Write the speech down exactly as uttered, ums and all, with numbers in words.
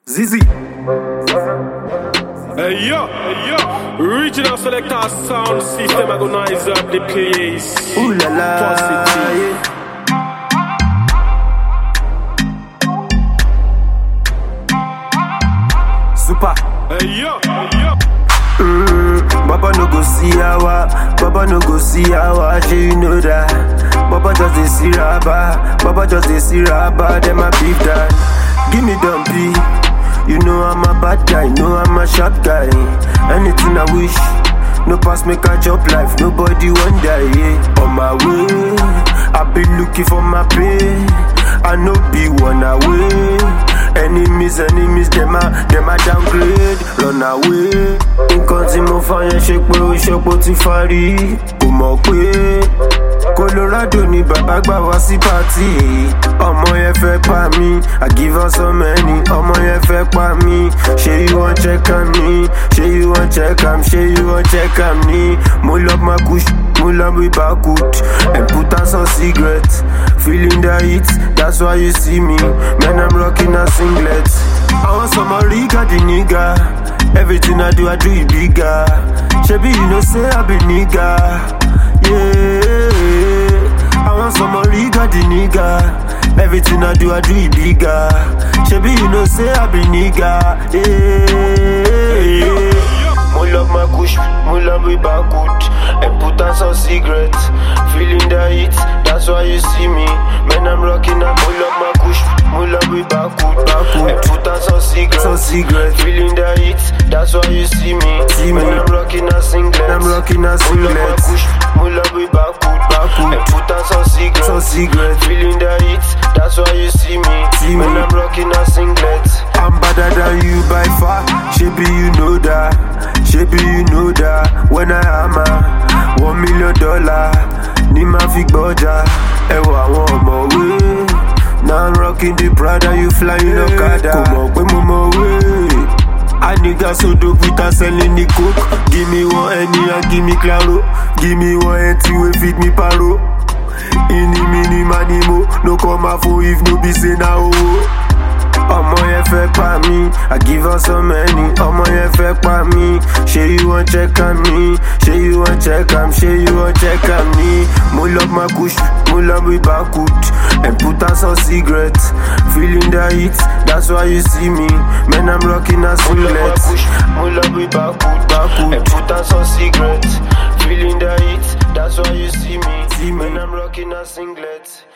Zizi. Hey yo, hey yo, regional selector sound system agonize up the place. Ooh la la, Positive. yeah. Super. Hey yo, hey yo. Mm, Baba no go see our, Baba no go see our, shey you know that. Baba just dey see rabba, Baba just dey see rabba, them a beef that. Give me dumpy, you know I'm a bad guy, know I'm a sharp guy. Anything I wish, no pass me catch up life, nobody want die. Yeah. On my way, I be looking for my pay, I no be one away. Enemies, enemies, them a, them a downgrade, run away. Nǹkan tí mo fà yẹn ṣe pé ó ṣọpọ̀ ti fárí. Kò mọ̀ pé Colorado ni bàbá gbà wá sí pàtì. Ọmọ yẹn fẹ́ pa mí, I give her so many. Ọmọ yẹn fẹ́ pa mí, ṣé you wan check am ni? Ṣé you wan check am? Ṣé you wan check am ni? Mo love my kush, mo love me Backwood, and put on some cigarettes. Feeling the heat, that's why you see me. Man, I'm rocking a singlet. I want some Riga, the nigga. Everything I do, I do it bigger. Shebi, you know, say I be nigga. Yeah. I want some Riga, the nigga. Everything I do, I do it bigger. Shebi, you know, say I be nigga. Yeah. Mo love my kush, mo love me Backwood, and put on some cigarettes. Feeling the heat, that's why you see me. Man, I'm rocking up, mo love my kush, mo love me Backwood, Backwood, and put on some cigarettes. Some cigarettes. Feeling the heat, that's why you see me. See me. Man, I'm rocking a singlet. I'm rocking a singlet. Mo love my kush, mo love me Backwood, Backwood, and put on some cigarettes. Some cigarettes. Feeling the heat, that's why you see me. See me. Man, I'm rocking a singlet. I'm better than you by far. Shebi, you know that. Shebi, you know that. When I am a one million dollar, ni ma fi gbọ́jà. Ẹwà àwọn ọ̀mọ̀wé. Now I'm rocking the Prada, you flying Okada. Kò mọ̀ pé mo mọ̀ wé. A nigga so dope with her selling the coke. Give me one Henny and give me Claro. Give me one empty wey feed me paro. Ini mini manimo, no come out for if no be say na owo. Ọmọ yẹn fẹ́ pa mí, I give her so many. Ọmọ yẹn fẹ́ pa mí, ṣé you wan check am ni? Ṣé you wan check am? Ṣé you wan check am ni? Mo love my kush, mo love me Backwood, and put on some cigarettes. Feeling the heat, that's why you see me. Man, I'm rocking a singlet. Mo love my kush, mo love me Backwood, Backwood, and put on some cigarettes. Feeling the heat, that's why you see me. See me. Man, I'm rocking a singlet.